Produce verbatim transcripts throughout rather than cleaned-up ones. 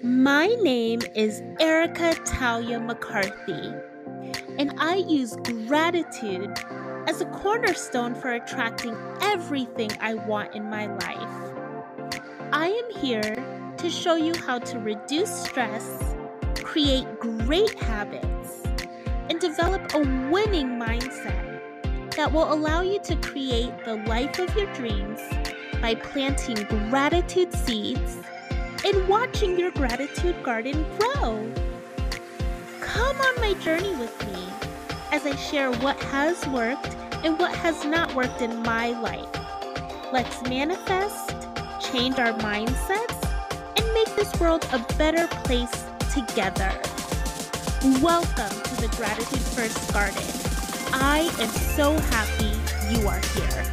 My name is Erica Talia McCarthy, and I use gratitude as a cornerstone for attracting everything I want in my life. I am here to show you how to reduce stress, create great habits, and develop a winning mindset that will allow you to create the life of your dreams by planting gratitude seeds and watching your gratitude garden grow. Come on my journey with me as I share what has worked and what has not worked in my life. Let's manifest, change our mindsets, and make this world a better place together. Welcome to the Gratitude First Garden. I am so happy you are here.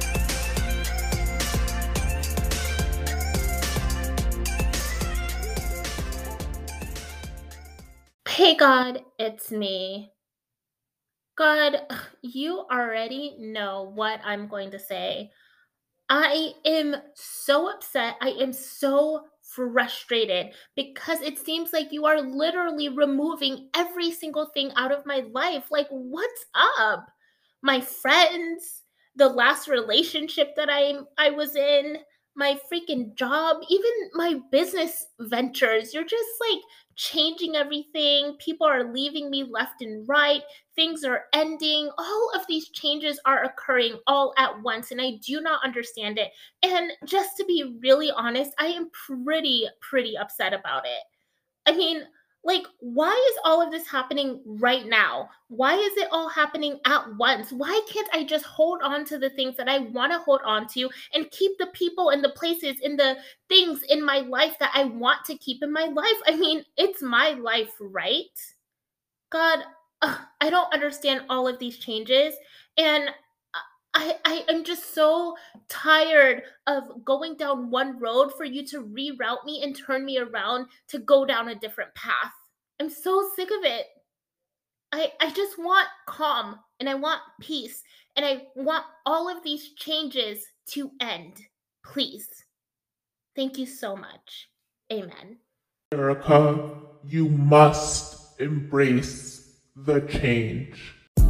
Hey God, it's me. God, you already know what I'm going to say. I am so upset. I am so frustrated because it seems like you are literally removing every single thing out of my life. Like, what's up? My friends, the last relationship that I I was in, my freaking job, even my business ventures. You're just like changing everything. People are leaving me left and right. Things are ending. All of these changes are occurring all at once, and I do not understand it. And just to be really honest, I am pretty, pretty upset about it. I mean, like, why is all of this happening right now? Why is it all happening at once? Why can't I just hold on to the things that I want to hold on to and keep the people and the places and the things in my life that I want to keep in my life? I mean, it's my life, right? God, ugh, I don't understand all of these changes. And I, I am just so tired of going down one road for you to reroute me and turn me around to go down a different path. I'm so sick of it. I, I just want calm and I want peace and I want all of these changes to end. Please. Thank you so much. Amen. Erica, you must embrace the change.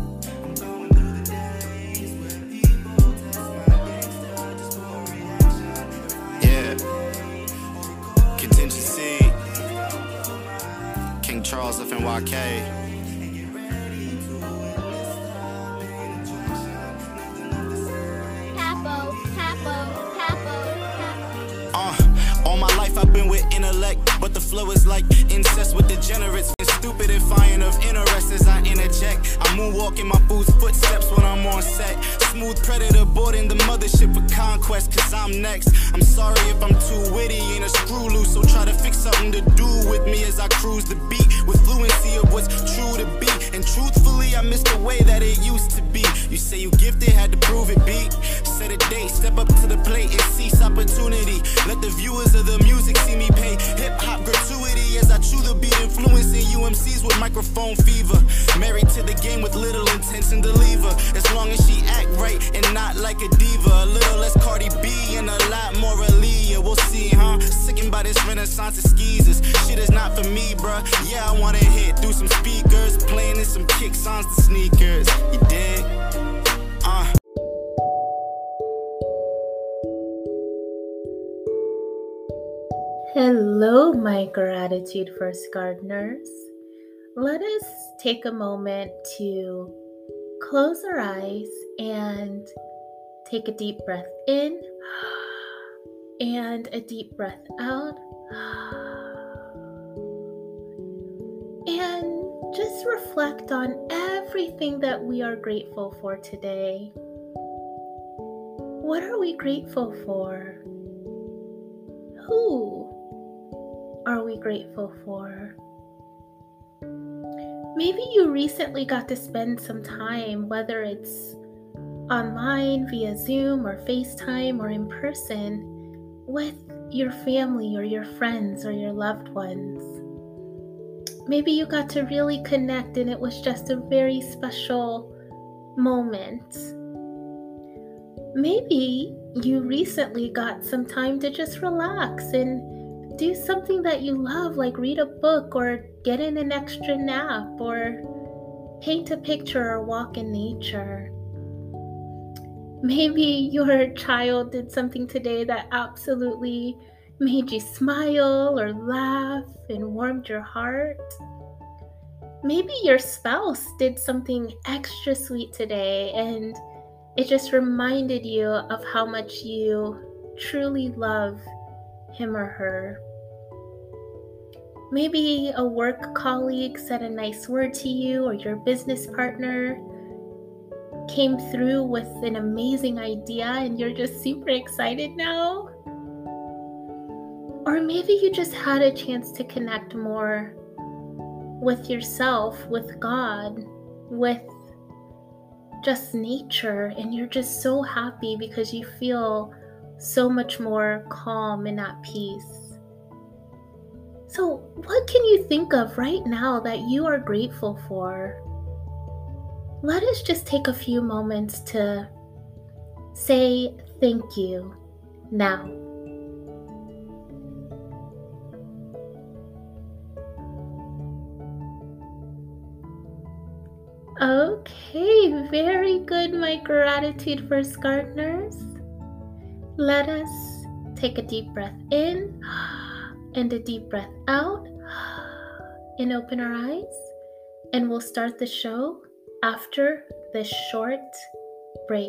Yeah. Contingency. King Charles F N Y K. I've been with intellect, but the flow is like incest with degenerates. And stupid and fine of interest as I interject. I moonwalk in my boots, footsteps when I'm on set. Smooth predator boarding the mothership of conquest, cause I'm next. I'm sorry if I'm too witty, ain't a screw loose, so try to fix something to do with me as I cruise the beat with fluency of what's true to be. And truthfully, I miss the way that it used to be. You say you gifted, had to prove it, beat. Set a date, step up to the plate and seize opportunity. Let the viewers of the music see me pay hip-hop gratuity as I chew the beat, influencing U M Cs with microphone fever. Married to the game with little intention to leave her, as long as she act right and not like a diva. A little less Cardi B and a lot more Aaliyah. We'll see, huh? Sickened by this renaissance of skeezers. Shit is not for me, bruh. Yeah, I wanna hit through some speakers, playing in some kick songs to sneakers. You dig? Uh. Hello, my Gratitude First Gardeners. Let us take a moment to close our eyes and take a deep breath in and a deep breath out. And just reflect on everything that we are grateful for today. What are we grateful for? Who are we grateful for? Maybe you recently got to spend some time, whether it's online via Zoom or FaceTime or in person, with your family or your friends or your loved ones. Maybe you got to really connect and it was just a very special moment. Maybe you recently got some time to just relax and do something that you love, like read a book or get in an extra nap or paint a picture or walk in nature. Maybe your child did something today that absolutely made you smile or laugh and warmed your heart. Maybe your spouse did something extra sweet today and it just reminded you of how much you truly love him or her. Maybe a work colleague said a nice word to you, or your business partner came through with an amazing idea and you're just super excited now. Or maybe you just had a chance to connect more with yourself, with God, with just nature, and you're just so happy because you feel so much more calm and at peace. So what can you think of right now that you are grateful for? Let us just take a few moments to say thank you now. Okay, very good, my Gratitude First Gardeners. Let us take a deep breath in and a deep breath out and open our eyes, and we'll start the show after this short break.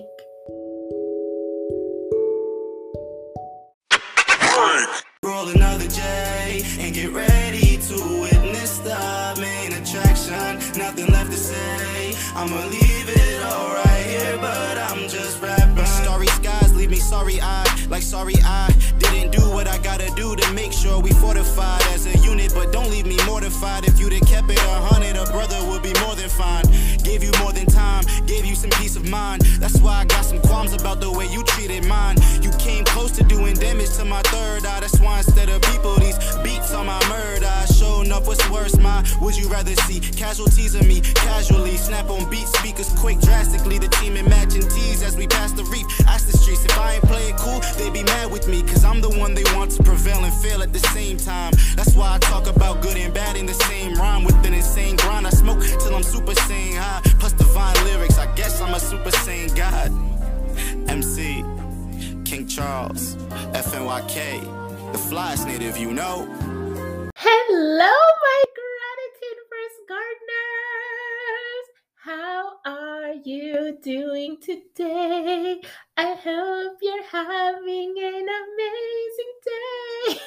Roll another J and get ready to witness the main attraction. Nothing left to say, I'ma leave it all right here, but I'm just rapping. Starry skies leave me sorry eyed, like sorry I didn't do what I gotta do to make sure we fortified as a unit. But don't leave me mortified. If you'd have kept it a hundred, a brother would be more than fine. Gave you more than time, gave you some peace of mind. That's why I got some qualms about the way you treated mine. You came close to doing damage to my third eye. That's why instead of people, these beats on my murder. Showing up, what's worse, my would you rather see casualties of me casually? Snap on beat speakers quick, drastically. The team in matching tees as we pass the reef. Ask the streets if I ain't play it cool, they be mad with me, cause I'm the one they want to prevail and fail at the same time. That's why I talk about good and bad in the same rhyme. With an insane grind, I smoke till I'm super saiyan high. Plus divine lyrics, I guess I'm a super saiyan god. M C, King Charles, F N Y K, the flyest native, you know. Hello, my Gratitude First Gardeners! How are you doing today? I hope you're having an amazing day.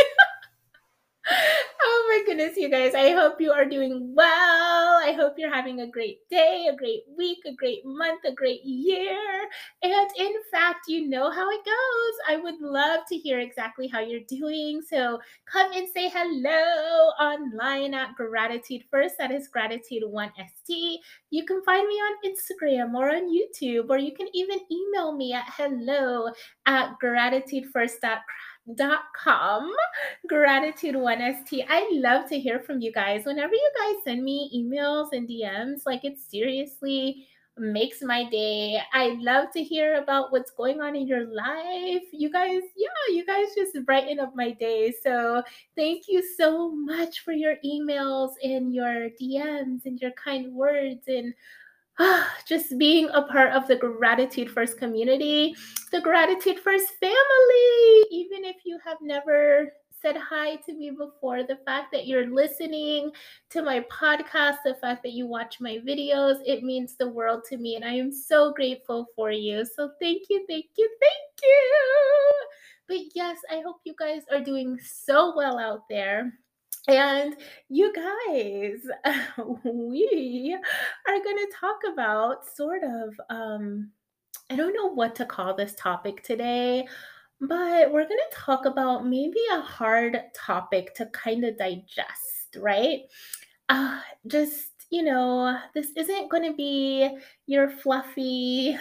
Oh my goodness, you guys. I hope you are doing well. I hope you're having a great day, a great week, a great month, a great year. And in fact, you know how it goes. I would love to hear exactly how you're doing. So come and say hello online at Gratitude First. That is Gratitude one S T. You can find me on Instagram or on YouTube, or you can even email me at hello at gratitudefirst dot com. Dot com gratitude one S T. I love to hear from you guys. Whenever you guys send me emails and D Ms, like it seriously makes my day. I love to hear about what's going on in your life. You guys, yeah, you guys just brighten up my day. So thank you so much for your emails and your D Ms and your kind words and just being a part of the Gratitude First community, the Gratitude First family. Even if you have never said hi to me before, the fact that you're listening to my podcast, the fact that you watch my videos, it means the world to me. And I am so grateful for you. So thank you, thank you, thank you. But yes, I hope you guys are doing so well out there. And you guys, we are going to talk about sort of, um, I don't know what to call this topic today, but we're going to talk about maybe a hard topic to kind of digest, right? Uh, just, you know, this isn't going to be your fluffy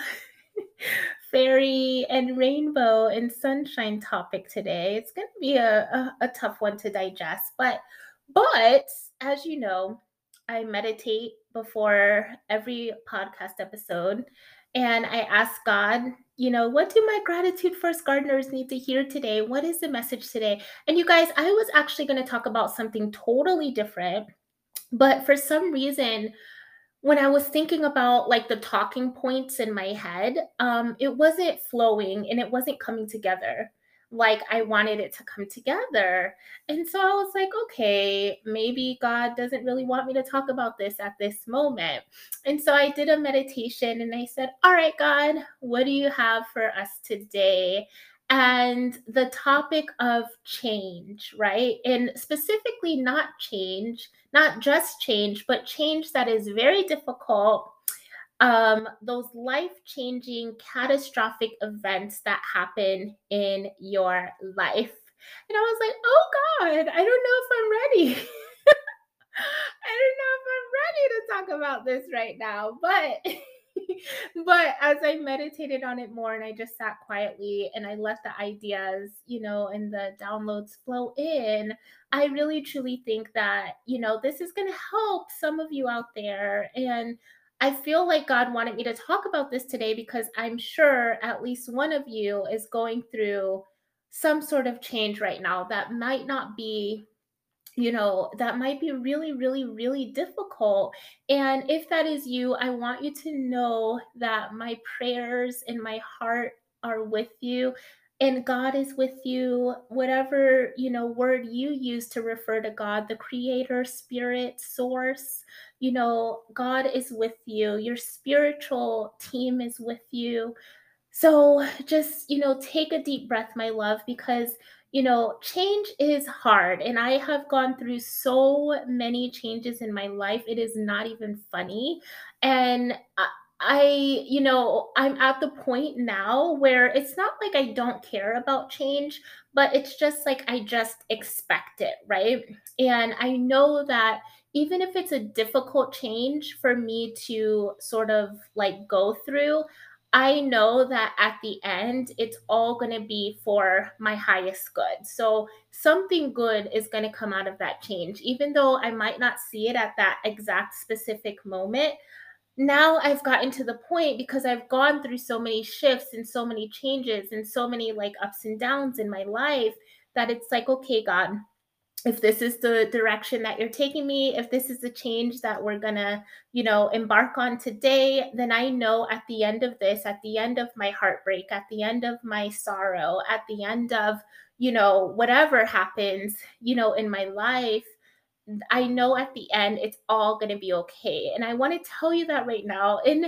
fairy and rainbow and sunshine topic today. It's going to be a, a, a tough one to digest, but but as you know, I meditate before every podcast episode, and I ask God You know, what do my gratitude first gardeners need to hear today? What is the message today? And you guys, I was actually going to talk about something totally different, but for some reason, when I was thinking about like the talking points in my head, um, it wasn't flowing and it wasn't coming together like I wanted it to come together. And so I was like, okay, maybe God doesn't really want me to talk about this at this moment. And so I did a meditation and I said, all right, God, what do you have for us today? And the topic of change, right? And specifically, not change, not just change, but change that is very difficult. Um, those life changing, catastrophic events that happen in your life. And I was like, oh God, I don't know if I'm ready. I don't know if I'm ready to talk about this right now, but but as I meditated on it more and I just sat quietly and I let the ideas, you know, and the downloads flow in, I really truly think that, you know, this is going to help some of you out there. And I feel like God wanted me to talk about this today because I'm sure at least one of you is going through some sort of change right now that might not be, you know, that might be really, really, really difficult. And if that is you, I want you to know that my prayers and my heart are with you. And God is with you, whatever, you know, word you use to refer to God, the creator, spirit, source, you know, God is with you. Your spiritual team is with you. So just, you know, take a deep breath, my love, because, you know, change is hard. And I have gone through so many changes in my life. It is not even funny. And I, I, you know, I'm at the point now where it's not like I don't care about change, but it's just like I just expect it, right? And I know that even if it's a difficult change for me to sort of like go through, I know that at the end, it's all going to be for my highest good. So something good is going to come out of that change, even though I might not see it at that exact specific moment. Now I've gotten to the point because I've gone through so many shifts and so many changes and so many like ups and downs in my life that it's like, okay, God, if this is the direction that you're taking me, if this is the change that we're gonna, you know, embark on today, then I know at the end of this, at the end of my heartbreak, at the end of my sorrow, at the end of, you know, whatever happens, you know, in my life, I know at the end it's all gonna be okay. And I want to tell you that right now. And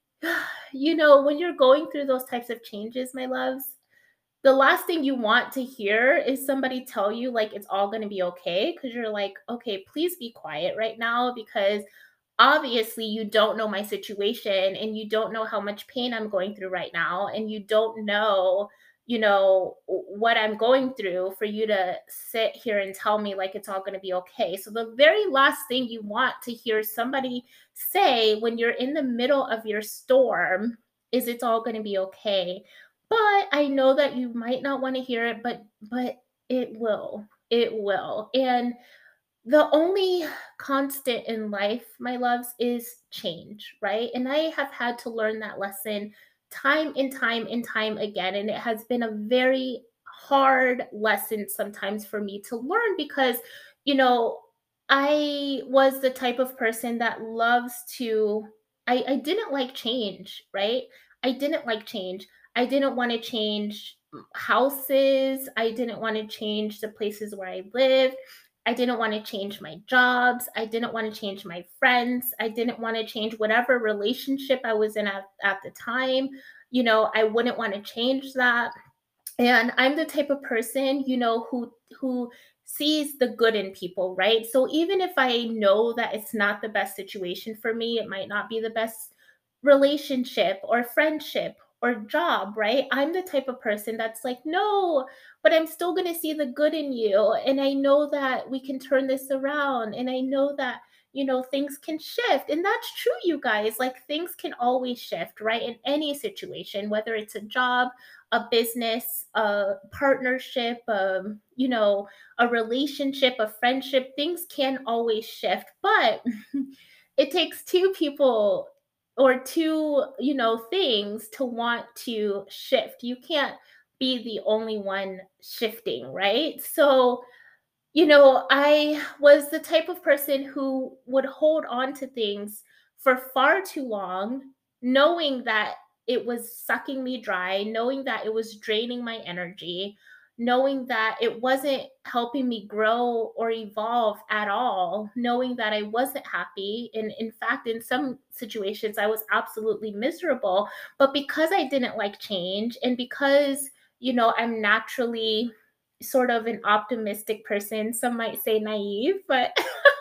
you know, when you're going through those types of changes, my loves, the last thing you want to hear is somebody tell you like it's all going to be okay, because you're like, okay, please be quiet right now, because obviously you don't know my situation and you don't know how much pain I'm going through right now, and you don't know, you know, what I'm going through for you to sit here and tell me like it's all going to be okay. So the very last thing you want to hear somebody say when you're in the middle of your storm is it's all going to be okay. But I know that you might not want to hear it, but but it will. It will. And the only constant in life, my loves, is change, right? And I have had to learn that lesson time and time and time again. And it has been a very hard lesson sometimes for me to learn because, you know, I was the type of person that loves to, I, I didn't like change, right? I didn't like change. I didn't want to change houses. I didn't want to change the places where I lived. I didn't want to change my jobs. I didn't want to change my friends. I didn't want to change whatever relationship I was in at, at the time. You know, I wouldn't want to change that. And I'm the type of person, you know, who who sees the good in people, right? So even if I know that it's not the best situation for me, it might not be the best relationship or friendship or job, right? I'm the type of person that's like, no, but I'm still going to see the good in you. And I know that we can turn this around. And I know that, you know, things can shift. And that's true, you guys. Like things can always shift, right? In any situation, whether it's a job, a business, a partnership, um, you know, a relationship, a friendship, things can always shift. But it takes two people, or two, you know, things to want to shift. You can't be the only one shifting, right? So, you know, I was the type of person who would hold on to things for far too long, knowing that it was sucking me dry, knowing that it was draining my energy, knowing that it wasn't helping me grow or evolve at all, knowing that I wasn't happy. And in fact, in some situations, I was absolutely miserable. But because I didn't like change and because, you know, I'm naturally sort of an optimistic person. Some might say naive, but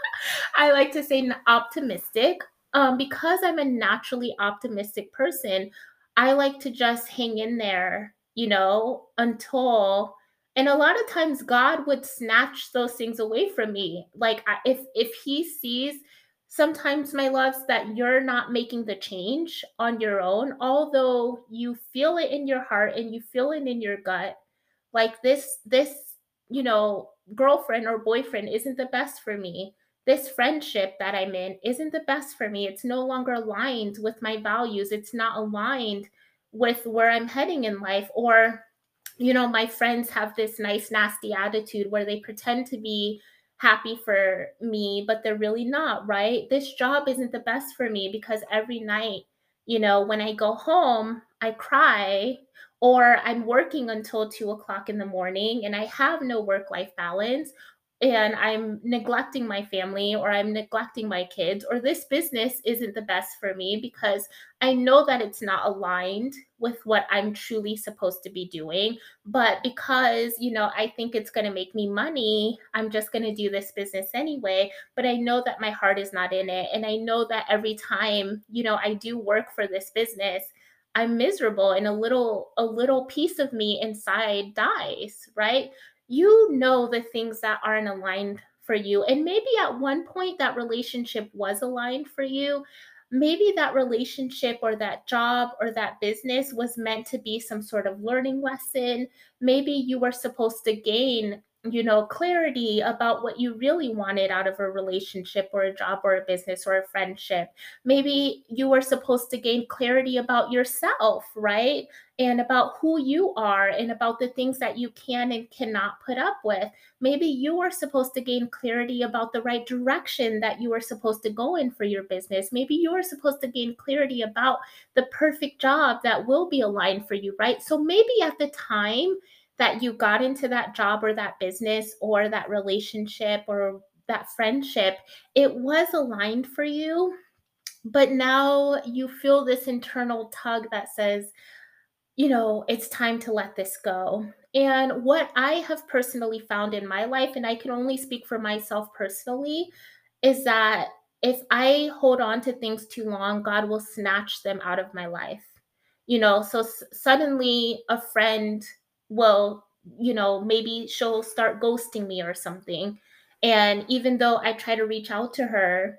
I like to say n- optimistic. Um, because I'm a naturally optimistic person, I like to just hang in there, you know, until and a lot of times God would snatch those things away from me. Like I, if if he sees sometimes my loves that you're not making the change on your own, although you feel it in your heart and you feel it in your gut, like this this you know girlfriend or boyfriend isn't the best for me, this friendship that I'm in isn't the best for me, it's no longer aligned with my values, it's not aligned with where I'm heading in life. Or you know, my friends have this nice, nasty attitude where they pretend to be happy for me, but they're really not, right? This job isn't the best for me because every night, you know, when I go home, I cry, or I'm working until two o'clock in the morning and I have no work life balance. And I'm neglecting my family or I'm neglecting my kids, or this business isn't the best for me because I know that it's not aligned with what I'm truly supposed to be doing. But because, you know, I think it's going to make me money, I'm just going to do this business anyway. But I know that my heart is not in it. And I know that every time, you know, I do work for this business, I'm miserable and a little a little piece of me inside dies, right? You know the things that aren't aligned for you. And maybe at one point that relationship was aligned for you. Maybe that relationship or that job or that business was meant to be some sort of learning lesson. Maybe you were supposed to gain, you know, clarity about what you really wanted out of a relationship or a job or a business or a friendship. Maybe you were supposed to gain clarity about yourself, right? And about who you are and about the things that you can and cannot put up with. Maybe you are supposed to gain clarity about the right direction that you are supposed to go in for your business. Maybe you are supposed to gain clarity about the perfect job that will be aligned for you, right? So maybe at the time that you got into that job or that business or that relationship or that friendship, it was aligned for you. But now you feel this internal tug that says, you know, it's time to let this go. And what I have personally found in my life, and I can only speak for myself personally, is that if I hold on to things too long, God will snatch them out of my life. You know, so s- suddenly a friend will, you know, maybe she'll start ghosting me or something. And even though I try to reach out to her,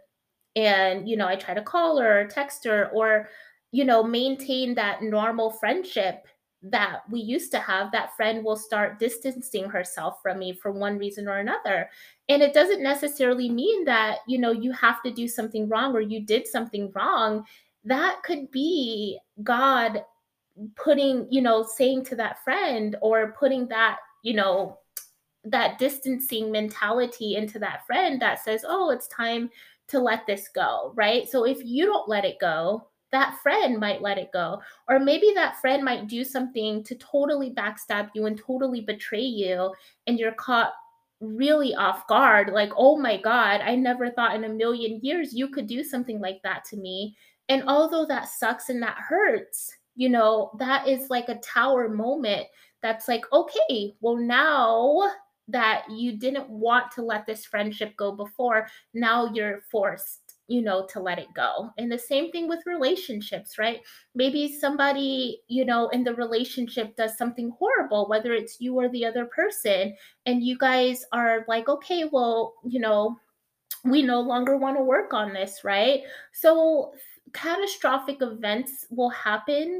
and you know I try to call her or text her or you know maintain that normal friendship that we used to have, that friend will start distancing herself from me for one reason or another. And it doesn't necessarily mean that you know you have to do something wrong or you did something wrong. That could be God putting, you know saying to that friend, or putting that, you know that distancing mentality into that friend that says, "Oh, it's time to let this go," right? So if you don't let it go, that friend might let it go. Or maybe that friend might do something to totally backstab you and totally betray you, and you're caught really off guard. Like, "Oh my God, I never thought in a million years you could do something like that to me." And although that sucks and that hurts, you know, that is like a tower moment that's like, okay, well, now that you didn't want to let this friendship go before, now you're forced, you know, to let it go. And the same thing with relationships, right? Maybe somebody, you know, in the relationship does something horrible, whether it's you or the other person, and you guys are like, okay, well, you know, we no longer want to work on this, right? So catastrophic events will happen,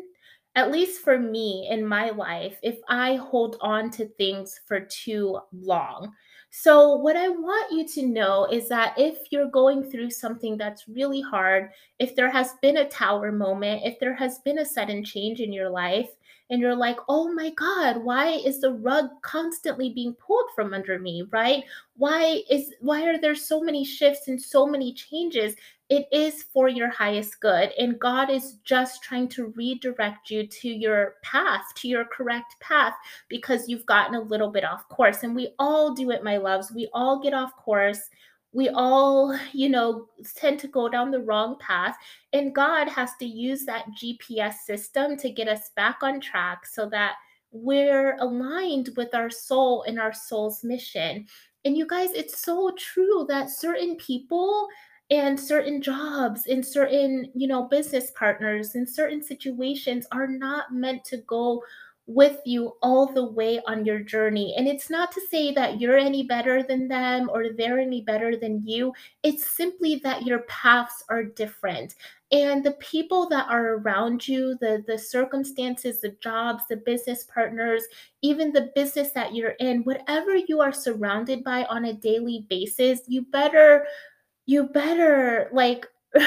At least for me in my life, if I hold on to things for too long. So, what I want you to know is that if you're going through something that's really hard, if there has been a tower moment, if there has been a sudden change in your life, and you're like, oh my God, why is the rug constantly being pulled from under me, right? Why is why are there so many shifts and so many changes? It is for your highest good. And God is just trying to redirect you to your path, to your correct path, because you've gotten a little bit off course. And we all do it, my loves. We all get off course. We all, you know, tend to go down the wrong path. And God has to use that G P S system to get us back on track so that we're aligned with our soul and our soul's mission. And you guys, it's so true that certain people and certain jobs and certain, you know, business partners and certain situations are not meant to go with you all the way on your journey. And it's not to say that you're any better than them or they're any better than you. It's simply that your paths are different. And the people that are around you, the the circumstances, the jobs, the business partners, even the business that you're in, whatever you are surrounded by on a daily basis, you better you better like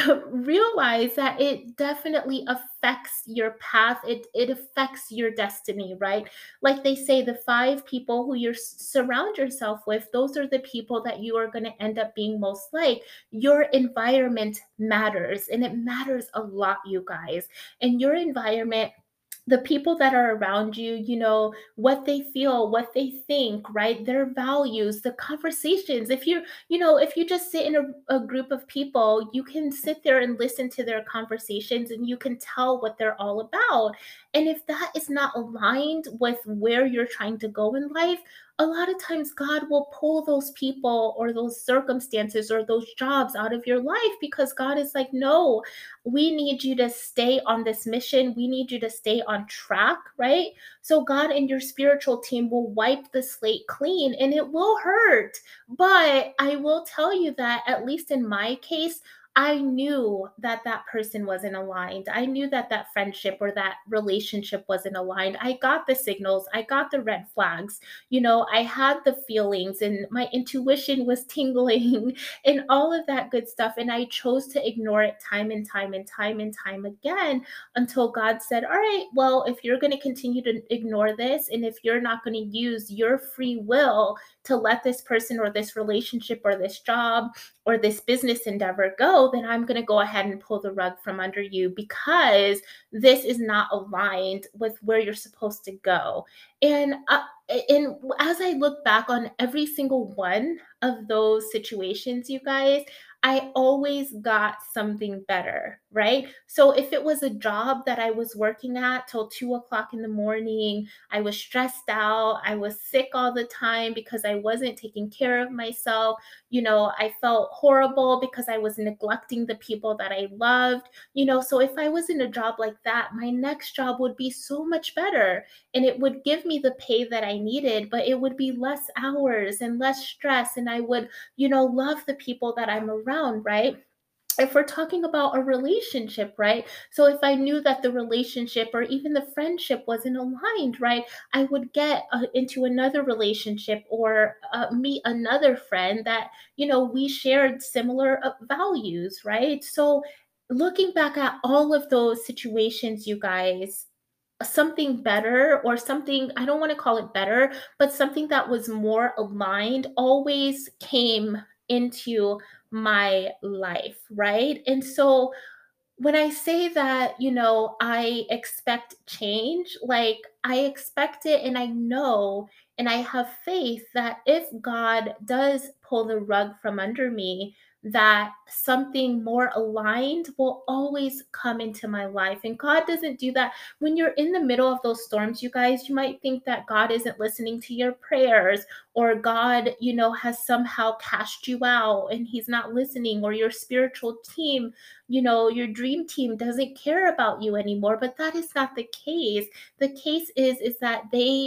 realize that it definitely affects your path. It it affects your destiny, right? Like they say, the five people who you s- surround yourself with, those are the people that you are going to end up being most like. Your environment matters, and it matters a lot, you guys. And your environment, the people that are around you, you know, what they feel, what they think, right? Their values, the conversations. If you, you know, if you just sit in a, a group of people, you can sit there and listen to their conversations and you can tell what they're all about. And if that is not aligned with where you're trying to go in life, a lot of times God will pull those people or those circumstances or those jobs out of your life because God is like, no, we need you to stay on this mission. We need you to stay on track, right? So God and your spiritual team will wipe the slate clean, and it will hurt. But I will tell you that, at least in my case, I knew that that person wasn't aligned. I knew that that friendship or that relationship wasn't aligned. I got the signals, I got the red flags. You know, I had the feelings, and my intuition was tingling and all of that good stuff. And I chose to ignore it time and time and time and time again until God said, all right, well, if you're going to continue to ignore this, and if you're not going to use your free will to let this person or this relationship or this job or this business endeavor go, then I'm going to go ahead and pull the rug from under you because this is not aligned with where you're supposed to go. And uh, and as I look back on every single one of those situations, you guys, I always got something better, right? So if it was a job that I was working at till two o'clock in the morning, I was stressed out, I was sick all the time because I wasn't taking care of myself. You know, I felt horrible because I was neglecting the people that I loved. You know, so if I was in a job like that, my next job would be so much better, and it would give me the pay that I needed, but it would be less hours and less stress. And I would, you know, love the people that I'm around, right? If we're talking about a relationship, right? So if I knew that the relationship or even the friendship wasn't aligned, right, I would get uh, into another relationship or uh, meet another friend that, you know, we shared similar uh, values, right? So looking back at all of those situations, you guys, something better or something, I don't want to call it better, but something that was more aligned always came into my life, right? And so when I say that, you know, I expect change, like I expect it, and I know and I have faith that if God does pull the rug from under me, that something more aligned will always come into my life. And God doesn't do that. When you're in the middle of those storms, you guys, you might think that God isn't listening to your prayers, or God, you know, has somehow cashed you out and he's not listening, or your spiritual team, you know, your dream team doesn't care about you anymore. But that is not the case. The case is is that they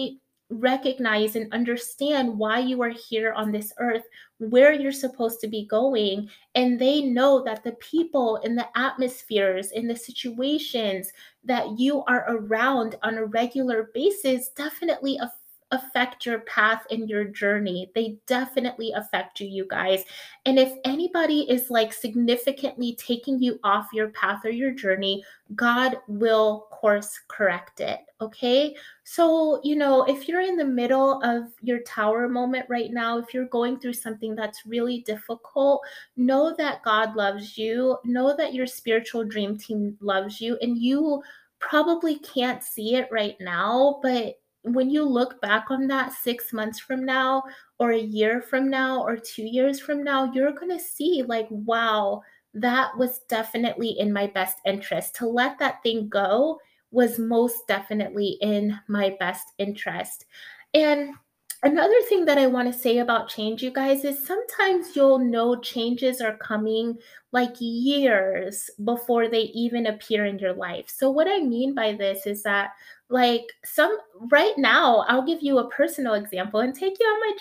recognize and understand why you are here on this earth, where you're supposed to be going. And they know that the people in the atmospheres, in the situations that you are around on a regular basis definitely affect affect your path and your journey. They definitely affect you, you guys. And if anybody is like significantly taking you off your path or your journey, God will course correct it. Okay. So, you know, if you're in the middle of your tower moment right now, if you're going through something that's really difficult, know that God loves you. Know that your spiritual dream team loves you, and you probably can't see it right now, but when you look back on that six months from now, or a year from now, or two years from now, you're going to see, like, wow, that was definitely in my best interest. To let that thing go was most definitely in my best interest. And another thing that I want to say about change, you guys, is sometimes you'll know changes are coming like years before they even appear in your life. So, what I mean by this is that, like, some right now, I'll give you a personal example and take you on my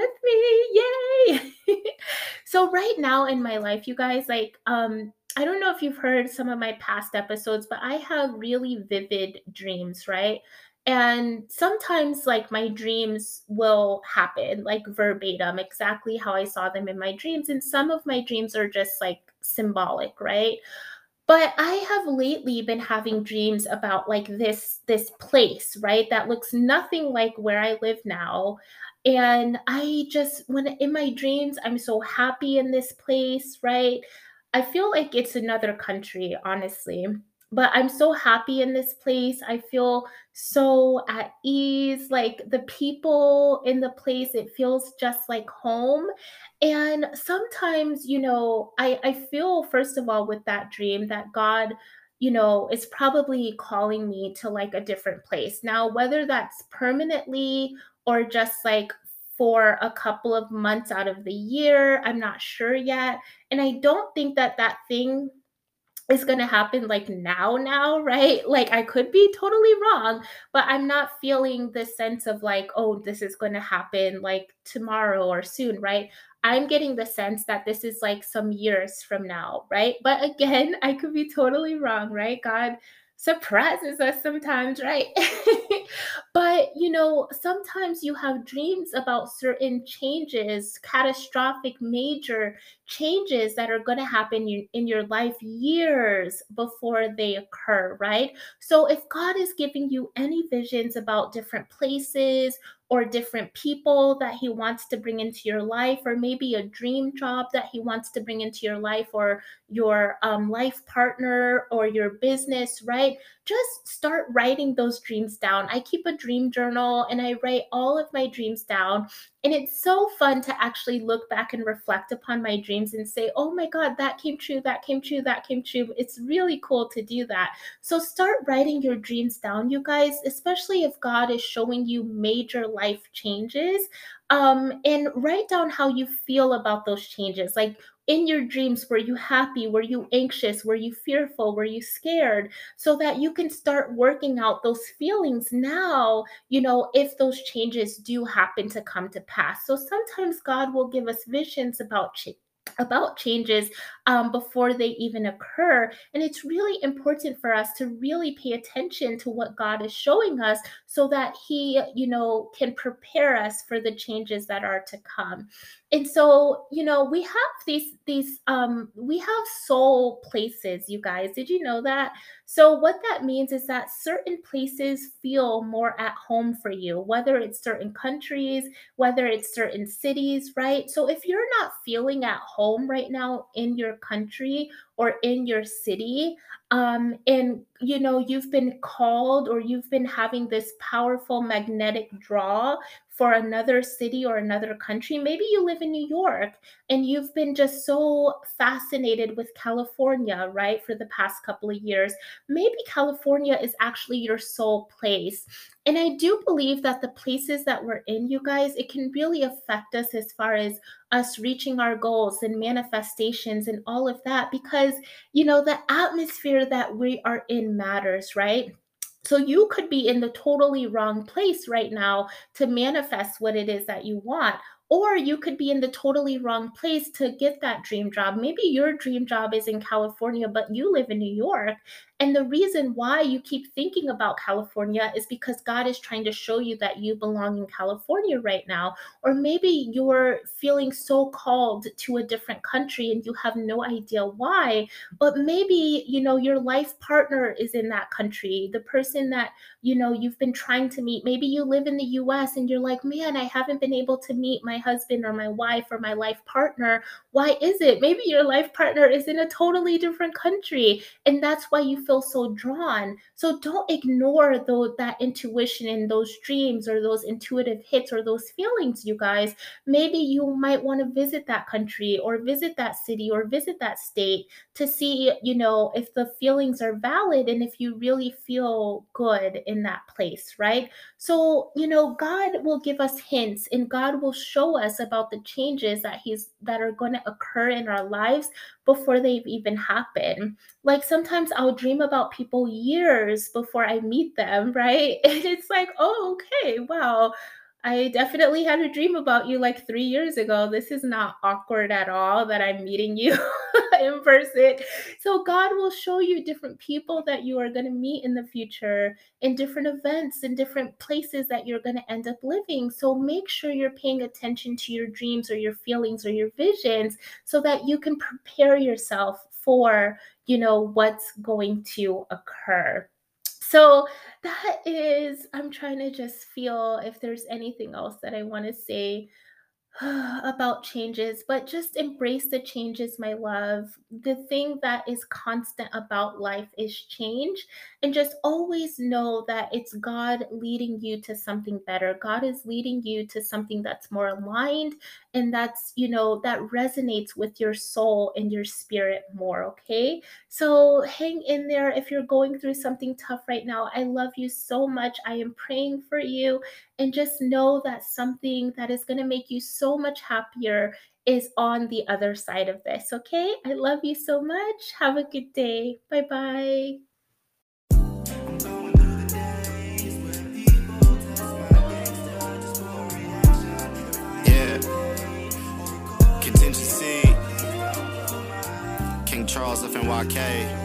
journey with me. Yay! So, right now in my life, you guys, like, um, I don't know if you've heard some of my past episodes, but I have really vivid dreams, right? And sometimes, like, my dreams will happen, like, verbatim, exactly how I saw them in my dreams. And some of my dreams are just like symbolic, right? But I have lately been having dreams about like this this place, right? That looks nothing like where I live now. And I just when in my dreams I'm so happy in this place, right? I feel like it's another country, honestly. But I'm so happy in this place. I feel so at ease. Like the people in the place, it feels just like home. And sometimes, you know, I, I feel, first of all, with that dream that God, you know, is probably calling me to like a different place. Now, whether that's permanently or just like for a couple of months out of the year, I'm not sure yet. And I don't think that that thing is gonna happen like now now, right? Like I could be totally wrong, but I'm not feeling this sense of like, oh, this is gonna happen like tomorrow or soon, right? I'm getting the sense that this is like some years from now, right? But again, I could be totally wrong, right? God surprises us sometimes, right? But you know, sometimes you have dreams about certain changes, catastrophic, major changes that are going to happen in, in your life years before they occur, right? So if God is giving you any visions about different places or different people that he wants to bring into your life, or maybe a dream job that he wants to bring into your life, or your um, life partner or your business, right? Just start writing those dreams down. I keep a dream journal and I write all of my dreams down. And it's so fun to actually look back and reflect upon my dreams and say, oh my God, that came true, that came true, that came true. It's really cool to do that. So start writing your dreams down, you guys, especially if God is showing you major life changes. Um, and write down how you feel about those changes. Like in your dreams, were you happy? Were you anxious? Were you fearful? Were you scared? So that you can start working out those feelings now, you know, if those changes do happen to come to pass. So sometimes God will give us visions about change about changes um, before they even occur. And it's really important for us to really pay attention to what God is showing us so that he, you know, can prepare us for the changes that are to come. And so, you know, we have these these um we have soul places, you guys. Did you know that? So what that means is that certain places feel more at home for you, whether it's certain countries, whether it's certain cities, right? So if you're not feeling at home right now in your country or in your city, um, and you know, you've been called or you've been having this powerful magnetic draw for another city or another country. Maybe you live in New York and you've been just so fascinated with California, right, for the past couple of years. Maybe California is actually your soul place. And I do believe that the places that we're in, you guys, it can really affect us as far as us reaching our goals and manifestations and all of that, because, you know, the atmosphere that we are in matters, right? So you could be in the totally wrong place right now to manifest what it is that you want. Or you could be in the totally wrong place to get that dream job. Maybe your dream job is in California, but you live in New York. And the reason why you keep thinking about California is because God is trying to show you that you belong in California right now. Or maybe you're feeling so called to a different country and you have no idea why. But maybe, you know, your life partner is in that country, the person that, you know, you've been trying to meet. Maybe you live in the U S and you're like, man, I haven't been able to meet my husband or my wife or my life partner. Why is it? Maybe your life partner is in a totally different country, and that's why you feel so drawn. So don't ignore though that intuition and those dreams or those intuitive hits or those feelings, you guys. Maybe you might want to visit that country or visit that city or visit that state to see, you know, if the feelings are valid and if you really feel good in that place, right? So, you know, God will give us hints and God will show us about the changes that he's that are going to occur in our lives before they've even happened. Like sometimes I'll dream about people years before I meet them, right? And it's like, oh, okay, wow. I definitely had a dream about you like three years ago. This is not awkward at all that I'm meeting you in person. So God will show you different people that you are going to meet in the future, in different events, in different places that you're going to end up living. So make sure you're paying attention to your dreams or your feelings or your visions so that you can prepare yourself for, you know, what's going to occur. So that is, I'm trying to just feel if there's anything else that I want to say about changes, but just embrace the changes, my love. The thing that is constant about life is change. And just always know that it's God leading you to something better. God is leading you to something that's more aligned and that's, you know, that resonates with your soul and your spirit more. Okay. So hang in there if you're going through something tough right now. I love you so much. I am praying for you. And just know that something that is going to make you so much happier is on the other side of this. Okay. I love you so much. Have a good day. Bye bye. Yeah. Contingency. King Charles F N Y K.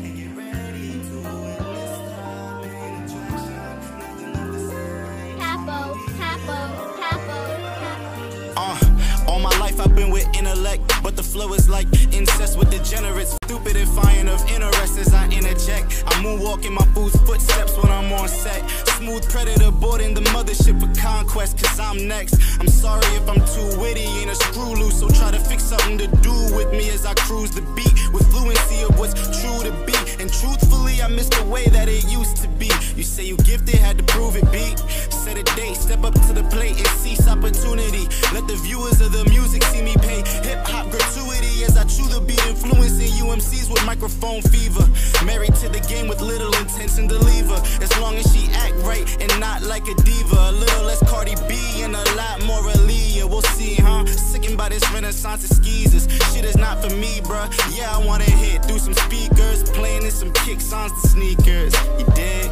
I've been with intellect, but the flow is like incest with degenerates. Stupidifying of interest as I interject. I moonwalk in my boots, footsteps when I'm on set. Smooth predator boarding the mothership of conquest, cause I'm next. I'm sorry if I'm too witty, ain't a screw loose, so try to fix something to do with me as I cruise the beat with fluency of what's true to be. And truthfully, I miss the way that it used to be. You say you gifted, had to prove it, beat. Set a date, step up to the plate and seize opportunity. Let the viewers of the music see me pay hip-hop gratuity as I chew the beat, influencing U M Cs with microphone fever. Married to the game with little intention to leave her, as long as she act right and not like a diva. A little less Cardi B and a lot more Aaliyah. We'll see, huh? Sickened by this renaissance of skeezers. Shit is not for me, bruh. Yeah, I wanna hit through some speakers, playing in some kicks on the sneakers. You dig?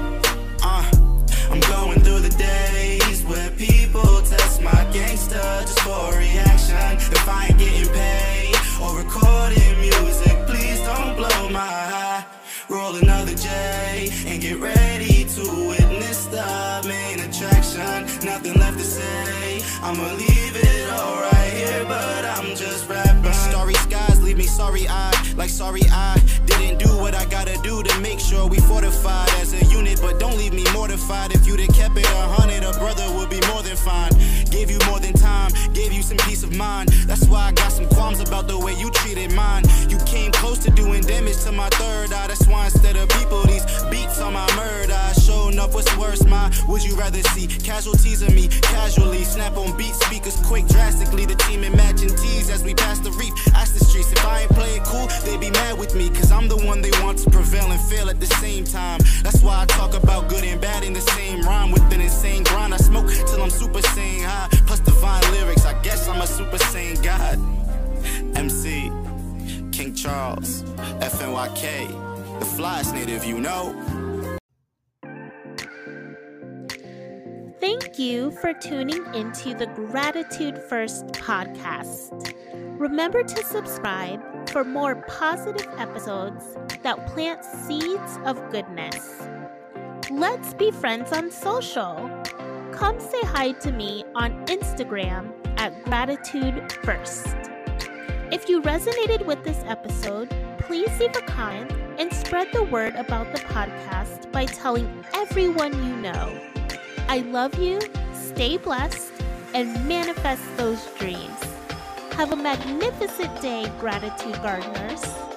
Uh, I'm going through the days where people test my gangster just for a reaction. If I ain't getting paid or recording music, please don't blow my high. Roll another J and get ready to witness the main attraction. Nothing left to say, I'ma leave it all right here, but I'm just rapping. Starry skies leave me sorry-eyed, like sorry I didn't do what I gotta do to make sure we fortified as a unit. But don't leave me mortified. If you'd have kept it a hundred, a brother would be more than fine. Gave you more than time, gave you some peace of mind. That's why I got some qualms about the way you treated mine. You came close to doing damage to my third eye. That's why instead of people, these beats on my murder. Showing up what's worse, my would you rather see casualties of me casually? Snap on beat speakers quick, drastically. The team imagine tease as we pass the reef. Ask the streets if I ain't play it cool, they be mad with me, cause I'm the one they want to prevail and fail at the same time. That's why I talk about good and bad in the same rhyme. With an insane grind, I smoke till I'm super saiyan high. Plus divine lyrics, I guess I'm a super saiyan god. M C, King Charles, F N Y K, the flyest native, you know. Thank you for tuning into the Gratitude First podcast. Remember to subscribe for more positive episodes that plant seeds of goodness. Let's be friends on social. Come say hi to me on Instagram at Gratitude First. If you resonated with this episode, please leave a comment and spread the word about the podcast by telling everyone you know. I love you, stay blessed, and manifest those dreams. Have a magnificent day, Gratitude Gardeners.